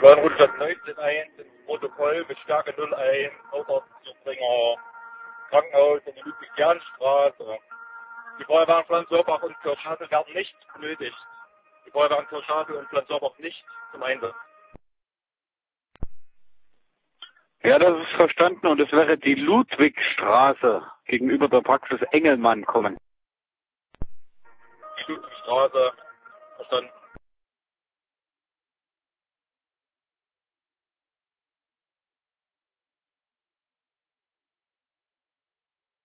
Planroute stand 19.1 im Protokoll mit Stärke 01, Notarztzubringer, Krankenhaus in der Ludwig-Jahn-Straße. Die Feuerwehren Flensburg und Kirchhase werden nicht benötigt. Die Feuerwehren Kirchhase und Flensburg nicht zum Einsatz. Ja, das ist verstanden und es wäre die Ludwigstraße gegenüber der Praxis Engelmann kommen. Die Ludwigstraße, verstanden.